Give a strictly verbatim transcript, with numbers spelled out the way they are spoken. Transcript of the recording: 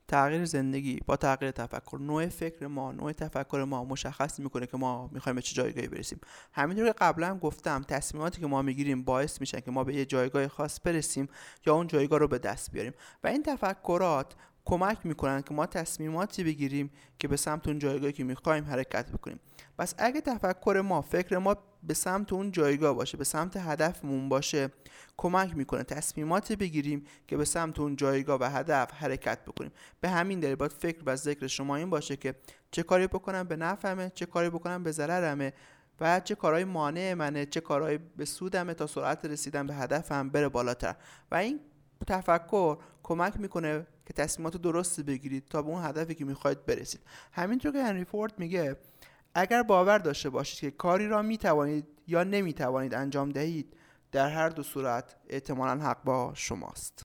تغییر زندگی با تغییر تفکر. نوع فکر ما، نوع تفکر ما مشخص میکنه که ما میخوایم به چه جایگاهی برسیم. همینطور که قبلا گفتم تصمیماتی که ما میگیریم باعث میشن که ما به یه جایگاه خاص برسیم یا اون جایگاه رو به دست بیاریم و این تفکرات کمک میکنن که ما تصمیماتی بگیریم که به سمت اون جایگاهی که میخوایم حرکت بکنیم. پس اگه تفکر ما، فکر ما به سمت اون جایگاه باشه، به سمت هدفمون باشه، کمک میکنه تصمیماتی بگیریم که به سمت اون جایگاه و هدف حرکت بکنیم. به همین دلیل باید فکر و ذکر شما این باشه که چه کاری بکنم به نفعمه، چه کاری بکنم به ضررمه و چه کارهای مانع منه، چه کارهای به سودمه تا سرعت رسیدن به هدفم بره بالاتر. و این تفکر کمک میکنه که تصمیمات درستی بگیرید تا به اون هدفی که میخواید برسید. همینطور که هنری فورد میگه اگر باور داشته باشید که کاری را میتوانید یا نمیتوانید انجام دهید، در هر دو صورت احتمالاً حق با شماست.